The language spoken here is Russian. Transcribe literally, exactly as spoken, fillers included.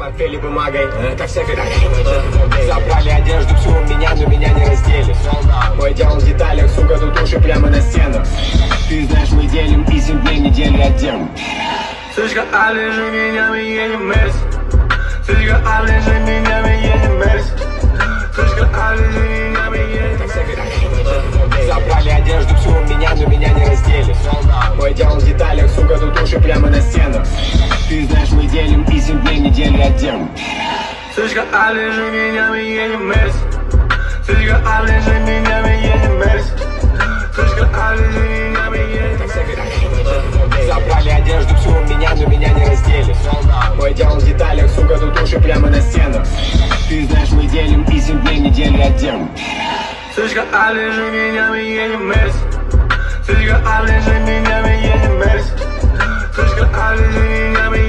Портфели бумагой, это вся вероятность. Забрали одежду всю у меня, но меня не раздели. Мой дело в деталях, сука, тут уши прямо на стенах. Ты знаешь, мы делим и семь дней недели отдел. Слышка, оближи меня, мы едем Мерс. Слышка, оближи меня, мы едем Мерс. Слышка, оближи меня, мы едем Мерс. Забрали одежду всю у меня, но меня не раздели. Мой дело в деталях, сука, тут уши прямо на стенах. Ты знаешь, мы делим и семь дней недели отдел. Слышка, оближи меня, мы едем Мерс. Слышка, оближи меня, мы едем Мерс. Слышка, оближи меня, мы едем Мерс. Забрали одежду всю у меня, но меня не раздели. Мой дело в деталях, сука, тут уши прямо на стенах. Ты знаешь, мы делим и семь дней недели отдел. Слышка, оближи меня, мы едем Мерс. Слышка, оближи меня, мы едем Мерс. Слышка, оближи меня, мы